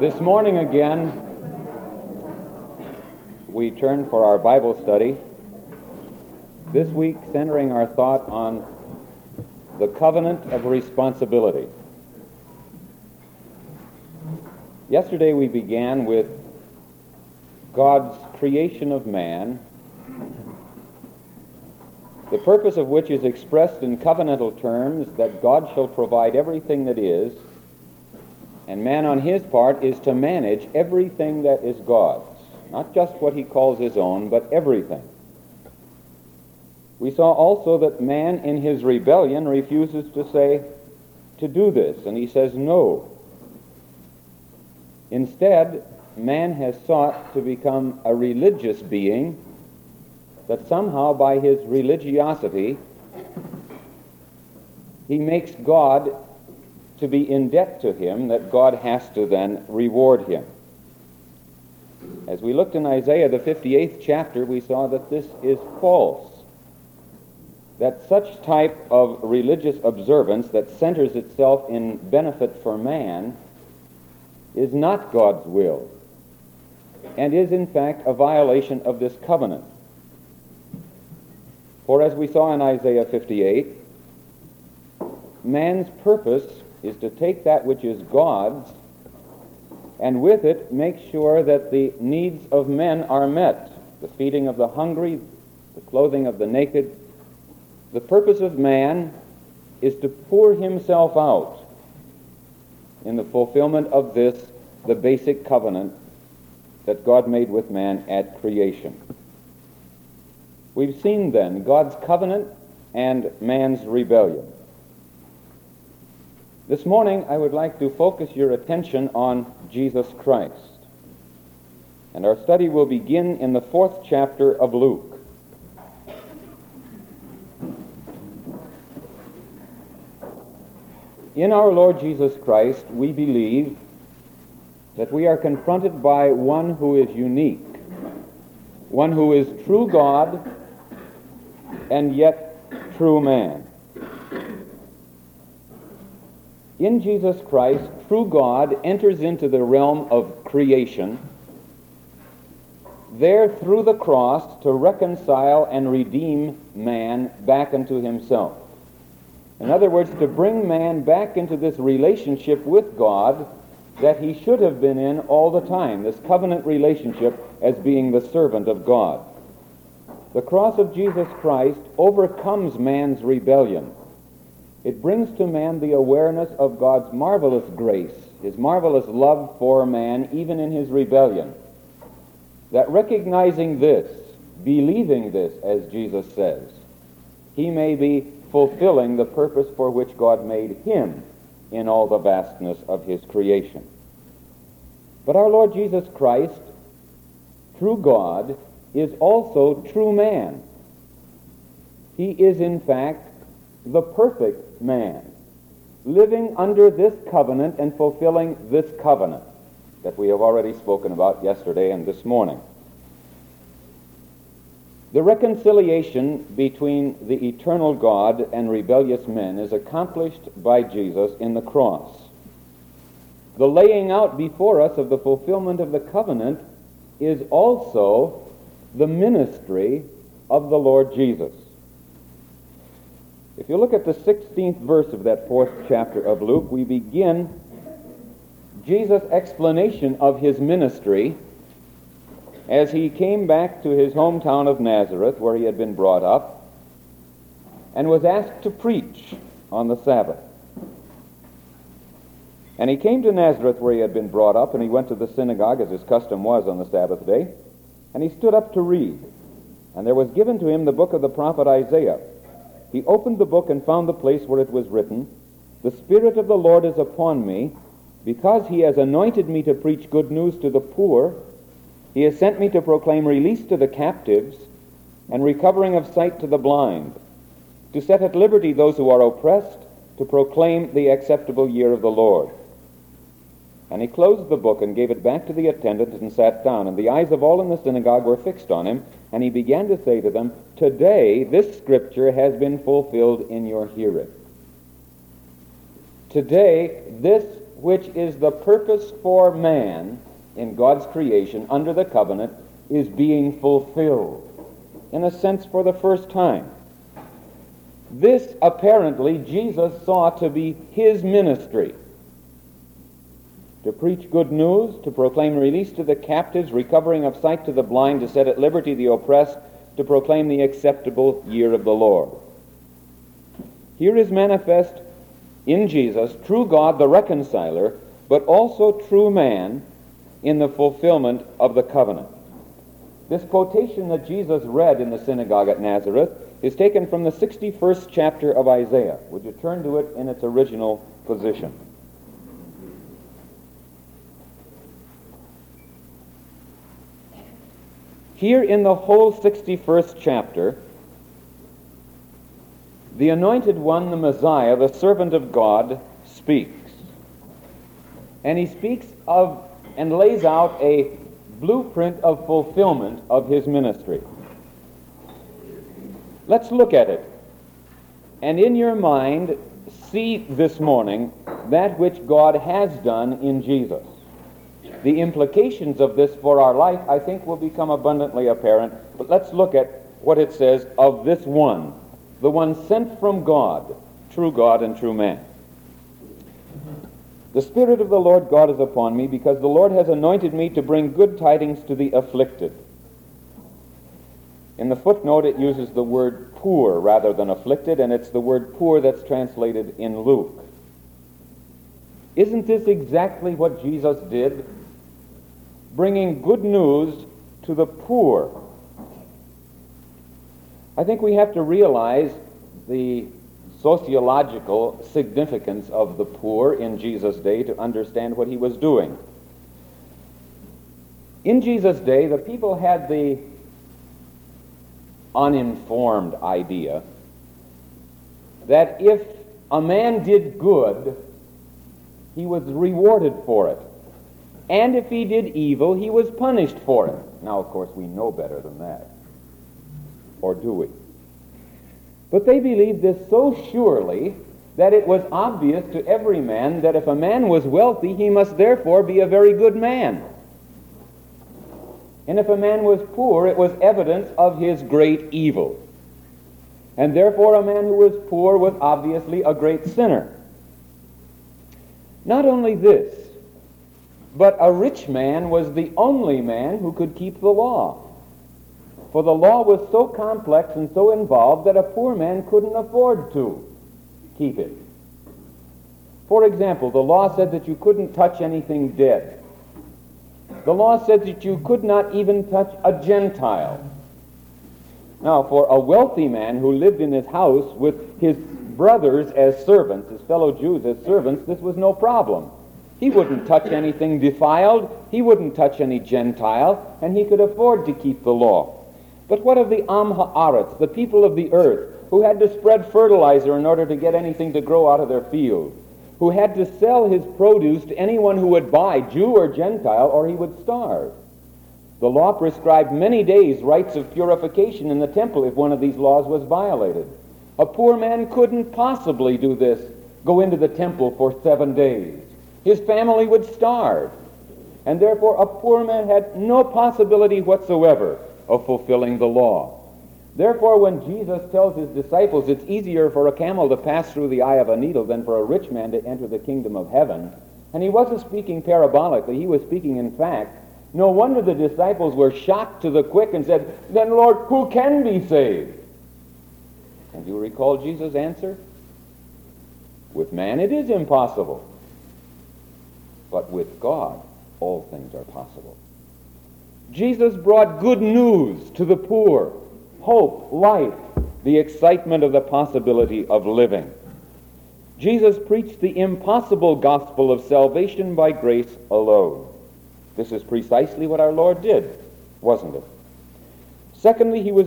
This morning again, we turn for our Bible study, this week centering our thought on the covenant of responsibility. Yesterday we began with God's creation of man, the purpose of which is expressed in covenantal terms that God shall provide everything that is, and man on his part is to manage everything that is God's, not just what he calls his own, but everything. We saw also that man in his rebellion refuses to do this, and he says no. Instead, man has sought to become a religious being that somehow by his religiosity he makes God to be in debt to him, that God has to then reward him. As we looked in Isaiah, the 58th chapter, we saw that this is false, that such type of religious observance that centers itself in benefit for man is not God's will, and is in fact a violation of this covenant. For as we saw in Isaiah 58, man's purpose is to take that which is God's and with it make sure that the needs of men are met, the feeding of the hungry, the clothing of the naked. The purpose of man is to pour himself out in the fulfillment of this, the basic covenant that God made with man at creation. We've seen then God's covenant and man's rebellion. This morning I would like to focus your attention on Jesus Christ. And our study will begin in the 4th chapter of Luke. In our Lord Jesus Christ, we believe that we are confronted by one who is unique, one who is true God and yet true man. In Jesus Christ, true God enters into the realm of creation, there through the cross to reconcile and redeem man back unto himself. In other words, to bring man back into this relationship with God that he should have been in all the time, this covenant relationship as being the servant of God. The cross of Jesus Christ overcomes man's rebellion. It brings to man the awareness of God's marvelous grace, his marvelous love for man, even in his rebellion. That recognizing this, believing this, as Jesus says, he may be fulfilling the purpose for which God made him in all the vastness of his creation. But our Lord Jesus Christ, true God, is also true man. He is in fact the perfect man, living under this covenant and fulfilling this covenant that we have already spoken about yesterday and this morning. The reconciliation between the eternal God and rebellious men is accomplished by Jesus in the cross. The laying out before us of the fulfillment of the covenant is also the ministry of the Lord Jesus. If you look at the 16th verse of that 4th chapter of Luke, we begin Jesus' explanation of his ministry as he came back to his hometown of Nazareth, where he had been brought up, and was asked to preach on the Sabbath. And he came to Nazareth, where he had been brought up, and he went to the synagogue, as his custom was on the Sabbath day, and he stood up to read. And there was given to him the book of the prophet Isaiah. He opened the book and found the place where it was written, "The Spirit of the Lord is upon me, because he has anointed me to preach good news to the poor. He has sent me to proclaim release to the captives and recovering of sight to the blind, to set at liberty those who are oppressed, to proclaim the acceptable year of the Lord." And he closed the book and gave it back to the attendant and sat down. And the eyes of all in the synagogue were fixed on him. And he began to say to them, "Today this scripture has been fulfilled in your hearing." Today this which is the purpose for man in God's creation under the covenant is being fulfilled, in a sense for the first time. This apparently Jesus saw to be his ministry: to preach good news, to proclaim release to the captives, recovering of sight to the blind, to set at liberty the oppressed, to proclaim the acceptable year of the Lord. Here is manifest in Jesus true God the reconciler, but also true man in the fulfillment of the covenant. This quotation that Jesus read in the synagogue at Nazareth is taken from the 61st chapter of Isaiah. Would you turn to it in its original position? Here in the whole 61st chapter, the Anointed One, the Messiah, the servant of God, speaks. And he speaks of and lays out a blueprint of fulfillment of his ministry. Let's look at it. And in your mind, see this morning that which God has done in Jesus. The implications of this for our life, I think, will become abundantly apparent. But let's look at what it says of this one, the one sent from God and true man. The Spirit of the Lord God is upon me, because the Lord has anointed me to bring good tidings to the afflicted. In the footnote, it uses the word poor rather than afflicted, and it's the word poor that's translated in Luke. Isn't this exactly what Jesus did? Bringing good news to the poor. I think we have to realize the sociological significance of the poor in Jesus' day to understand what he was doing. In Jesus' day, the people had the uninformed idea that if a man did good, he was rewarded for it. And if he did evil, he was punished for it. Now, of course, we know better than that. Or do we? But they believed this so surely that it was obvious to every man that if a man was wealthy, he must therefore be a very good man. And if a man was poor, it was evidence of his great evil. And therefore a man who was poor was obviously a great sinner. Not only this, but a rich man was the only man who could keep the law. For the law was so complex and so involved that a poor man couldn't afford to keep it. For example, the law said that you couldn't touch anything dead. The law said that you could not even touch a Gentile. Now, for a wealthy man who lived in his house with his brothers as servants, his fellow Jews as servants, this was no problem. He wouldn't touch anything defiled, he wouldn't touch any Gentile, and he could afford to keep the law. But what of the Am Haaretz, the people of the earth, who had to spread fertilizer in order to get anything to grow out of their field, who had to sell his produce to anyone who would buy, Jew or Gentile, or he would starve? The law prescribed many days' rites of purification in the temple if one of these laws was violated. A poor man couldn't possibly do this, go into the temple for 7 days. His family would starve. And therefore a poor man had no possibility whatsoever of fulfilling the law. Therefore, when Jesus tells his disciples it's easier for a camel to pass through the eye of a needle than for a rich man to enter the kingdom of heaven, and he wasn't speaking parabolically, he was speaking in fact, no wonder the disciples were shocked to the quick and said, "Then, Lord, who can be saved?" And you recall Jesus' answer? With man it is impossible, but with God all things are possible. Jesus brought good news to the poor, hope, life, the excitement of the possibility of living. Jesus preached the impossible gospel of salvation by grace alone. This is precisely what our Lord did, wasn't it? Secondly, he was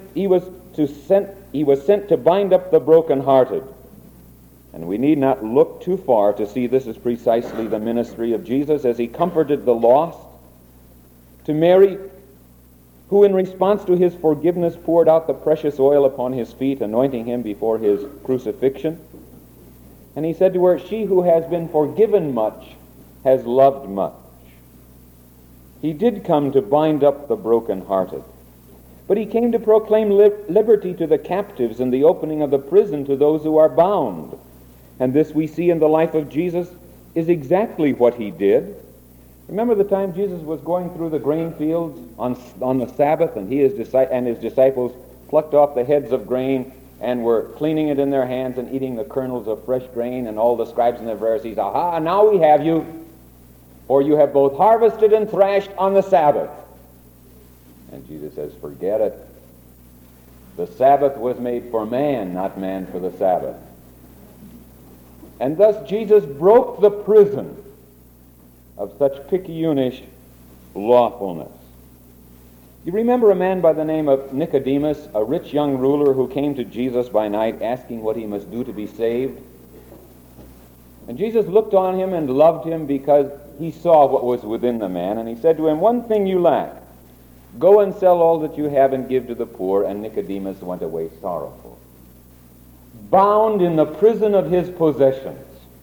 sent to bind up the brokenhearted. And we need not look too far to see this is precisely the ministry of Jesus as he comforted the lost. To Mary, who in response to his forgiveness poured out the precious oil upon his feet, anointing him before his crucifixion. And he said to her, "She who has been forgiven much has loved much." He did come to bind up the brokenhearted, but he came to proclaim liberty to the captives and the opening of the prison to those who are bound. And this we see in the life of Jesus is exactly what he did. Remember the time Jesus was going through the grain fields on the Sabbath, and his disciples plucked off the heads of grain and were cleaning it in their hands and eating the kernels of fresh grain, and all the scribes and the Pharisees, "Aha, now we have you, for you have both harvested and thrashed on the Sabbath." And Jesus says, "Forget it. The Sabbath was made for man, not man for the Sabbath." And thus Jesus broke the prison of such picayunish lawfulness. You remember a man by the name of Nicodemus, a rich young ruler who came to Jesus by night asking what he must do to be saved? And Jesus looked on him and loved him because he saw what was within the man, and he said to him, "One thing you lack. Go and sell all that you have and give to the poor." And Nicodemus went away sorrowful, bound in the prison of his possessions.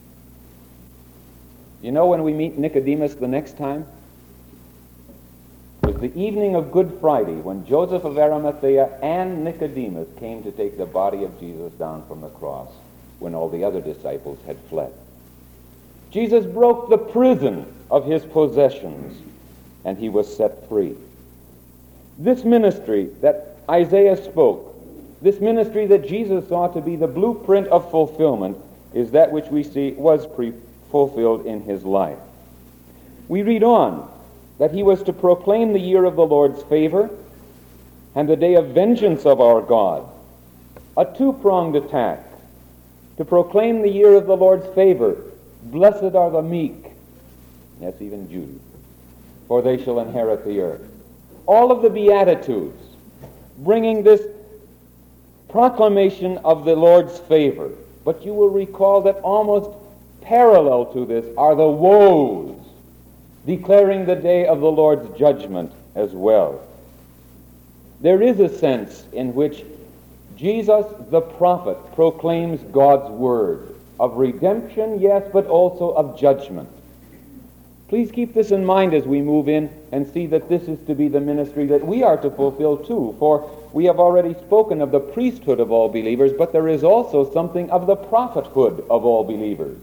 You know when we meet Nicodemus the next time? It was the evening of Good Friday when Joseph of Arimathea and Nicodemus came to take the body of Jesus down from the cross when all the other disciples had fled. Jesus broke the prison of his possessions, and he was set free. This ministry that Isaiah spoke, this ministry that Jesus saw to be the blueprint of fulfillment, is that which we see was fulfilled in his life. We read on that he was to proclaim the year of the Lord's favor and the day of vengeance of our God. A two-pronged attack. To proclaim the year of the Lord's favor. "Blessed are the meek," yes, even Judy, "for they shall inherit the earth." All of the Beatitudes bringing this proclamation of the Lord's favor. But you will recall that almost parallel to this are the woes, declaring the day of the Lord's judgment as well. There is a sense in which Jesus the prophet proclaims God's word of redemption, yes, but also of judgment. Please keep this in mind as we move in and see that this is to be the ministry that we are to fulfill too, for we have already spoken of the priesthood of all believers, but there is also something of the prophethood of all believers.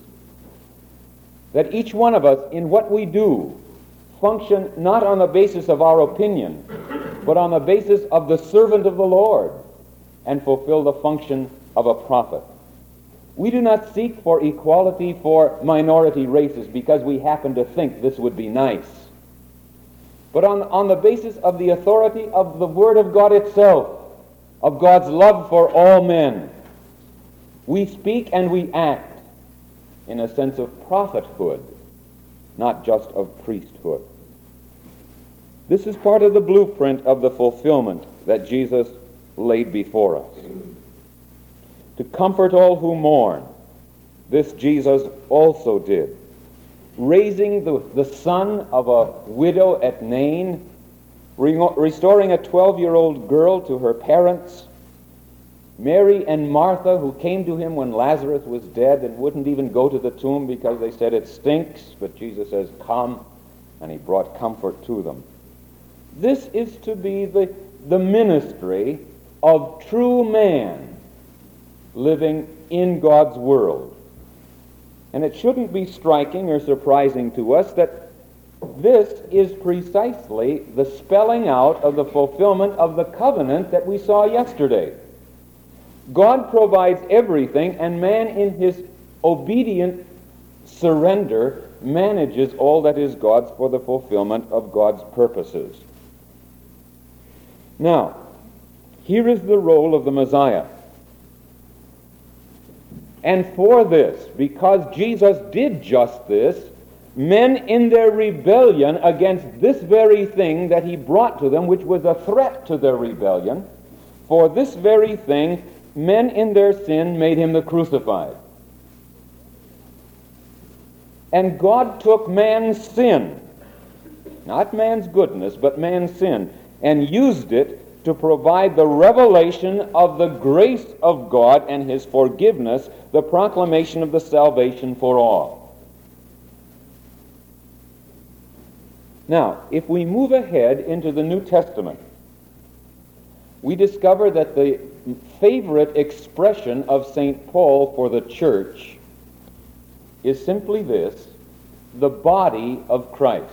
That each one of us, in what we do, function not on the basis of our opinion, but on the basis of the servant of the Lord, and fulfill the function of a prophet. We do not seek for equality for minority races because we happen to think this would be nice, but on the basis of the authority of the Word of God itself, of God's love for all men. We speak and we act in a sense of prophethood, not just of priesthood. This is part of the blueprint of the fulfillment that Jesus laid before us. To comfort all who mourn, this Jesus also did. Raising the son of a widow at Nain, restoring a 12-year-old girl to her parents, Mary and Martha, who came to him when Lazarus was dead and wouldn't even go to the tomb because they said it stinks, but Jesus says, "Come," and he brought comfort to them. This is to be the ministry of true man living in God's world. And it shouldn't be striking or surprising to us that this is precisely the spelling out of the fulfillment of the covenant that we saw yesterday. God provides everything, and man in his obedient surrender manages all that is God's for the fulfillment of God's purposes. Now, here is the role of the Messiah. And for this, because Jesus did just this, men in their rebellion against this very thing that he brought to them, which was a threat to their rebellion, for this very thing, men in their sin made him the crucified. And God took man's sin, not man's goodness, but man's sin, and used it to provide the revelation of the grace of God and his forgiveness, the proclamation of the salvation for all. Now, if we move ahead into the New Testament, we discover that the favorite expression of St. Paul for the church is simply this: the body of Christ.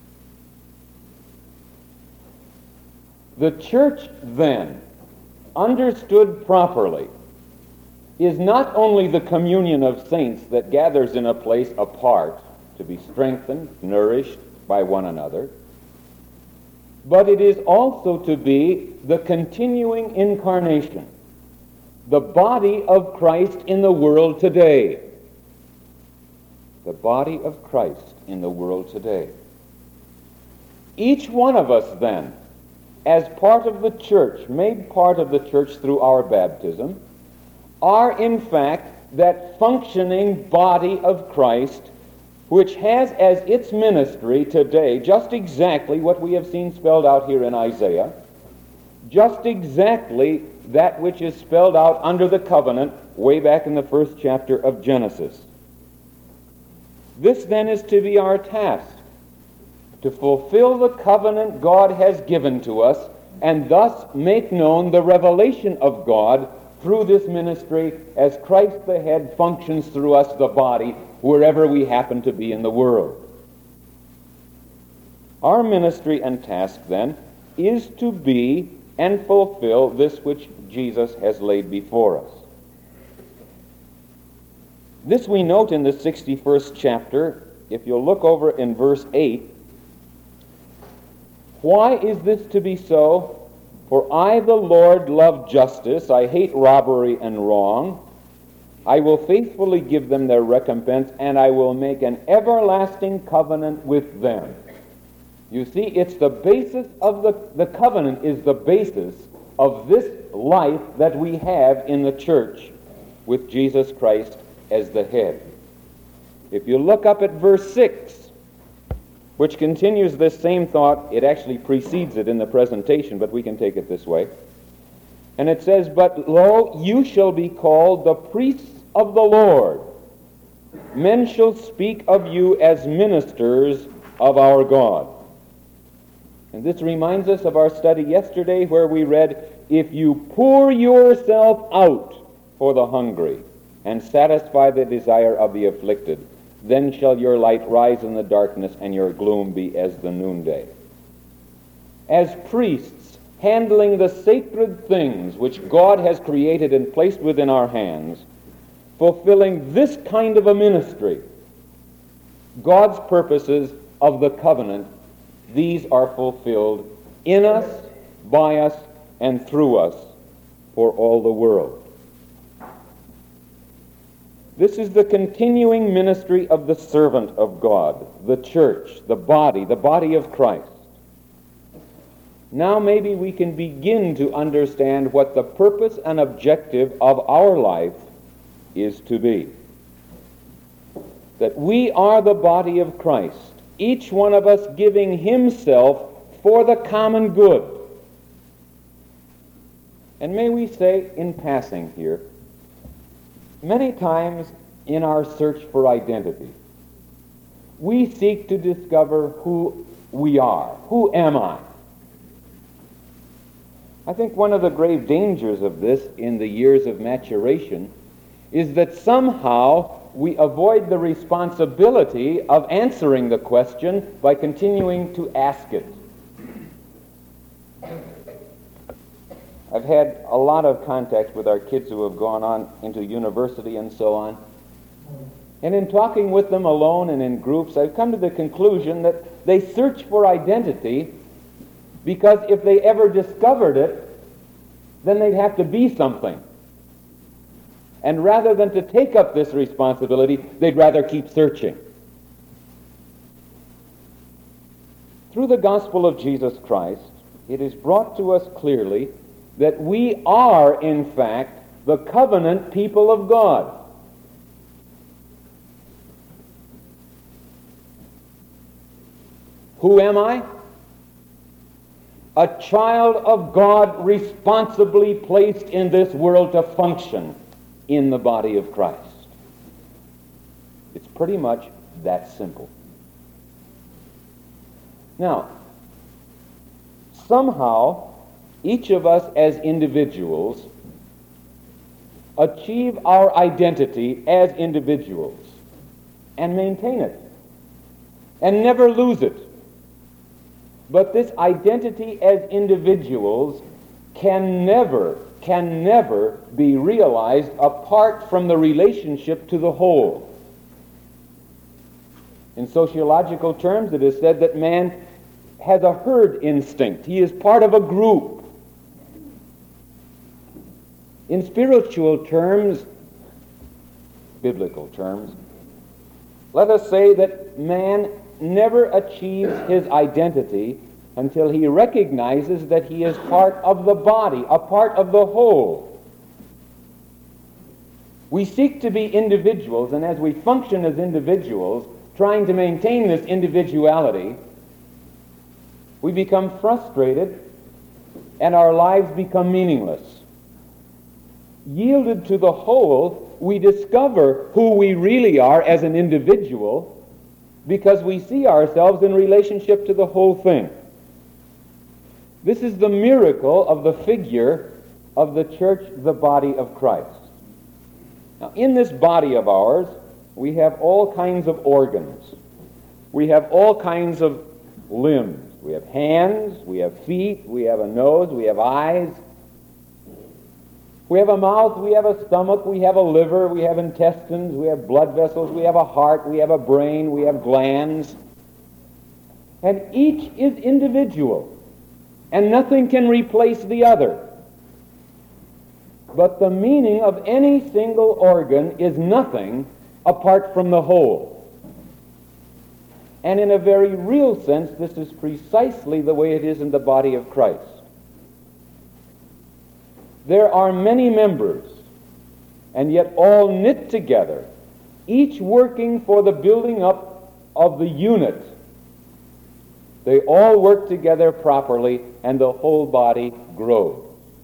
The church, then, understood properly, is not only the communion of saints that gathers in a place apart to be strengthened, nourished by one another, but it is also to be the continuing incarnation, the body of Christ in the world today. The body of Christ in the world today. Each one of us, then, as part of the church, made part of the church through our baptism, are in fact that functioning body of Christ, which has as its ministry today just exactly what we have seen spelled out here in Isaiah, just exactly that which is spelled out under the covenant way back in the first chapter of Genesis. This then is to be our task, to fulfill the covenant God has given to us, and thus make known the revelation of God through this ministry as Christ the head functions through us, the body, wherever we happen to be in the world. Our ministry and task, then, is to be and fulfill this which Jesus has laid before us. This we note in the 61st chapter. If you'll look over in verse 8, why is this to be so? For I, the Lord, love justice. I hate robbery and wrong. I will faithfully give them their recompense, and I will make an everlasting covenant with them. You see, it's the basis of the covenant is the basis of this life that we have in the church with Jesus Christ as the head. If you look up at verse 6, which continues this same thought, it actually precedes it in the presentation, but we can take it this way. And it says, "But lo, you shall be called the priests of the Lord. Men shall speak of you as ministers of our God." And this reminds us of our study yesterday where we read, "If you pour yourself out for the hungry and satisfy the desire of the afflicted, then shall your light rise in the darkness and your gloom be as the noonday." As priests, handling the sacred things which God has created and placed within our hands, fulfilling this kind of a ministry, God's purposes of the covenant, these are fulfilled in us, by us, and through us for all the world. This is the continuing ministry of the servant of God, the church, the body of Christ. Now maybe we can begin to understand what the purpose and objective of our life is to be. That we are the body of Christ, each one of us giving himself for the common good. And may we say in passing here, many times in our search for identity, we seek to discover who we are. Who am I? I think one of the grave dangers of this in the years of maturation is that somehow we avoid the responsibility of answering the question by continuing to ask it. I've had a lot of contact with our kids who have gone on into university and so on. And in talking with them alone and in groups, I've come to the conclusion that they search for identity because if they ever discovered it, then they'd have to be something. And rather than to take up this responsibility, they'd rather keep searching. Through the gospel of Jesus Christ, it is brought to us clearly that we are, in fact, the covenant people of God. Who am I? a child of God responsibly placed in this world to function in the body of Christ. It's pretty much that simple. Now, somehow, each of us as individuals achieve our identity as individuals and maintain it and never lose it. But this identity as individuals can never be realized apart from the relationship to the whole. In sociological terms, it is said that man has a herd instinct. He is part of a group. In spiritual terms, biblical terms, let us say that man never achieves his identity until he recognizes that he is part of the body, a part of the whole. We seek to be individuals, and as we function as individuals, trying to maintain this individuality, we become frustrated and our lives become meaningless. Yielded to the whole, we discover who we really are as an individual because we see ourselves in relationship to the whole thing. This is the miracle of the figure of the church, the body of Christ. Now, in this body of ours, we have all kinds of organs. We have all kinds of limbs. We have hands, we have feet, we have a nose, we have eyes. We have a mouth, we have a stomach, we have a liver, we have intestines, we have blood vessels, we have a heart, we have a brain, we have glands. And each is individual, and nothing can replace the other. But the meaning of any single organ is nothing apart from the whole. And in a very real sense, this is precisely the way it is in the body of Christ. There are many members, and yet all knit together, each working for the building up of the unit. They all work together properly, and the whole body grows.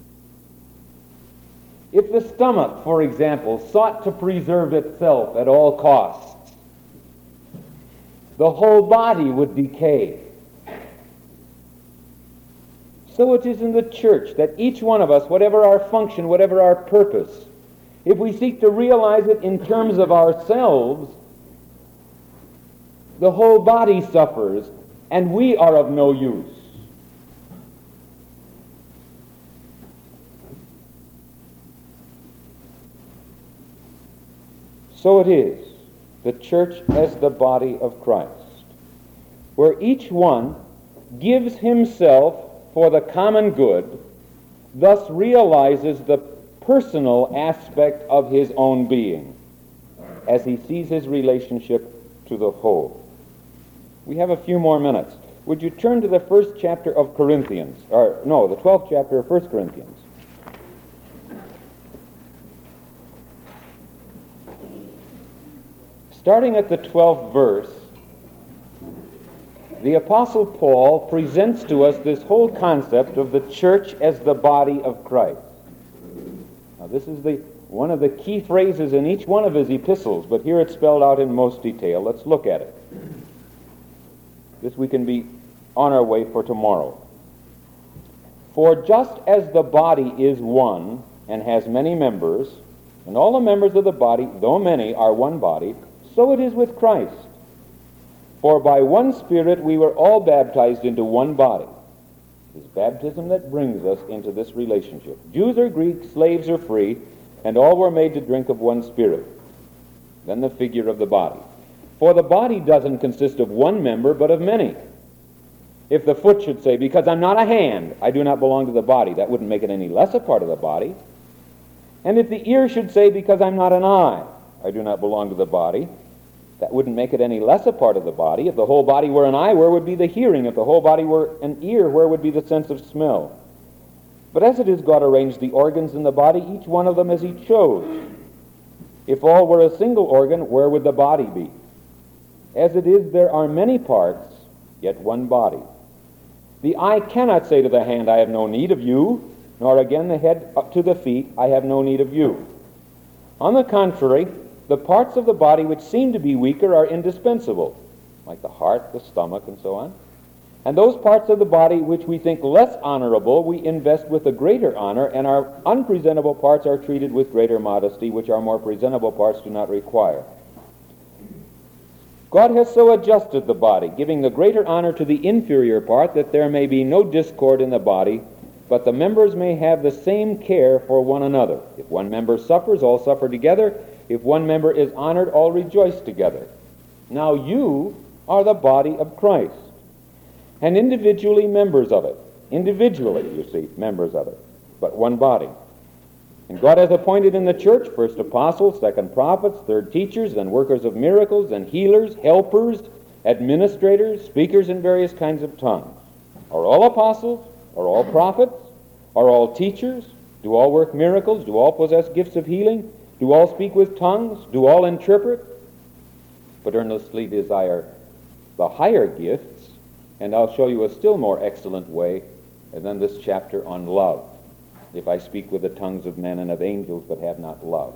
If the stomach, for example, sought to preserve itself at all costs, the whole body would decay. So it is in the church that each one of us, whatever our function, whatever our purpose, if we seek to realize it in terms of ourselves, the whole body suffers, and we are of no use. So it is, the church as the body of Christ, where each one gives himself for the common good, thus realizes the personal aspect of his own being as he sees his relationship to the whole. We have a few more minutes. Would you turn to the first chapter of Corinthians, the 12th chapter of 1 Corinthians. Starting at the 12th verse, the Apostle Paul presents to us this whole concept of the church as the body of Christ. Now, this is one of the key phrases in each one of his epistles, but here it's spelled out in most detail. Let's look at it. This we can be on our way for tomorrow. For just as the body is one and has many members, and all the members of the body, though many, are one body, so it is with Christ. For by one Spirit we were all baptized into one body. It is baptism that brings us into this relationship. Jews or Greeks, slaves or free, and all were made to drink of one Spirit. Then the figure of the body. For the body doesn't consist of one member, but of many. If the foot should say, because I'm not a hand, I do not belong to the body, that wouldn't make it any less a part of the body. And if the ear should say, because I'm not an eye, I do not belong to the body, that wouldn't make it any less a part of the body. If the whole body were an eye, where would be the hearing? If the whole body were an ear, where would be the sense of smell? But as it is, God arranged the organs in the body, each one of them as he chose. If all were a single organ, where would the body be? As it is, there are many parts, yet one body. The eye cannot say to the hand, I have no need of you, nor again the head up to the feet, I have no need of you. On the contrary, the parts of the body which seem to be weaker are indispensable, like the heart, the stomach, and so on. And those parts of the body which we think less honorable, we invest with a greater honor, and our unpresentable parts are treated with greater modesty, which our more presentable parts do not require. God has so adjusted the body, giving the greater honor to the inferior part, that there may be no discord in the body, but the members may have the same care for one another. If one member suffers, all suffer together. If one member is honored, all rejoice together. Now you are the body of Christ, and individually members of it. Individually, you see, members of it, but one body. And God has appointed in the church first apostles, second prophets, third teachers, then workers of miracles, then healers, helpers, administrators, speakers in various kinds of tongues. Are all apostles? Are all prophets? Are all teachers? Do all work miracles? Do all possess gifts of healing? Do all speak with tongues? Do all interpret? But earnestly desire the higher gifts, and I'll show you a still more excellent way, and then this chapter on love. If I speak with the tongues of men and of angels, but have not love.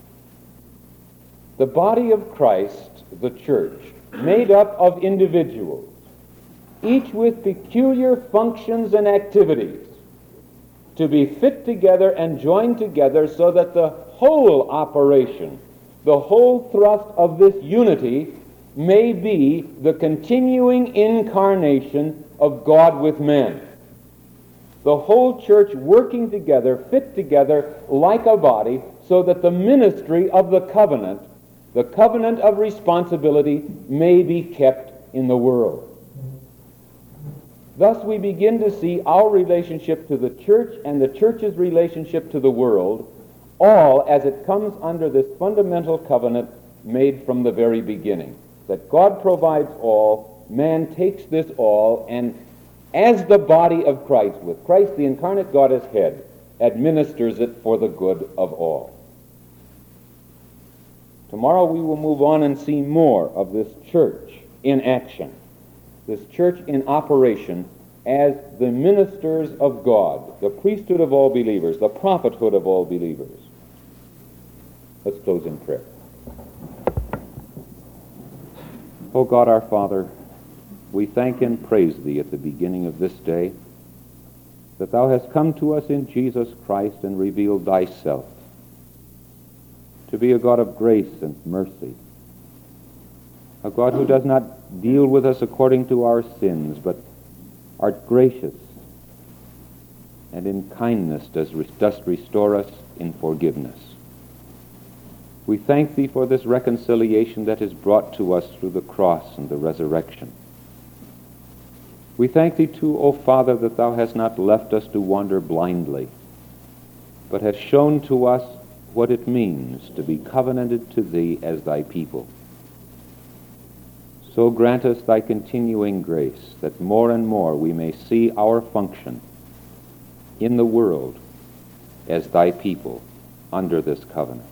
The body of Christ, the church, made up of individuals, each with peculiar functions and activities, to be fit together and joined together so that the whole operation, the whole thrust of this unity may be the continuing incarnation of God with men. The whole church working together, fit together like a body, so that the ministry of the covenant of responsibility, may be kept in the world. Thus we begin to see our relationship to the church and the church's relationship to the world, all as it comes under this fundamental covenant made from the very beginning. That God provides all, man takes this all, and as the body of Christ, with Christ the incarnate God as head, administers it for the good of all. Tomorrow we will move on and see more of this church in action, this church in operation as the ministers of God, the priesthood of all believers, the prophethood of all believers. Let's close in prayer. O God our Father, we thank and praise Thee at the beginning of this day that Thou hast come to us in Jesus Christ and revealed Thyself to be a God of grace and mercy, a God who does not deal with us according to our sins, but art gracious, and in kindness dost restore us in forgiveness. We thank Thee for this reconciliation that is brought to us through the cross and the resurrection. We thank Thee too, O Father, that Thou hast not left us to wander blindly, but hast shown to us what it means to be covenanted to Thee as Thy people. So grant us Thy continuing grace, that more and more we may see our function in the world as Thy people under this covenant.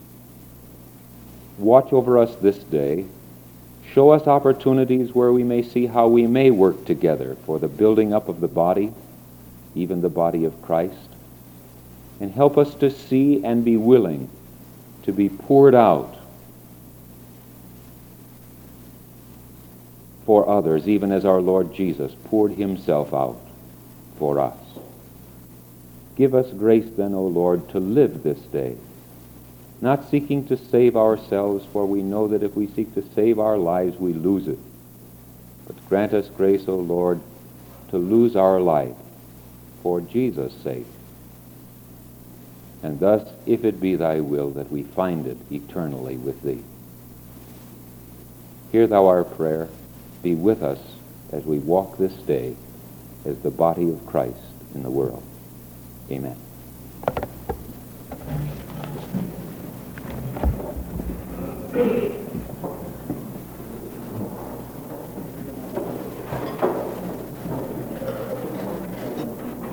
Watch over us this day. Show us opportunities where we may see how we may work together for the building up of the body, even the body of Christ, and help us to see and be willing to be poured out for others, even as our Lord Jesus poured Himself out for us. Give us grace then, O Lord, to live this day, not seeking to save ourselves, for we know that if we seek to save our lives, we lose it. But grant us grace, O Lord, to lose our life for Jesus' sake. And thus, if it be Thy will, that we find it eternally with Thee. Hear Thou our prayer. Be with us as we walk this day as the body of Christ in the world. Amen.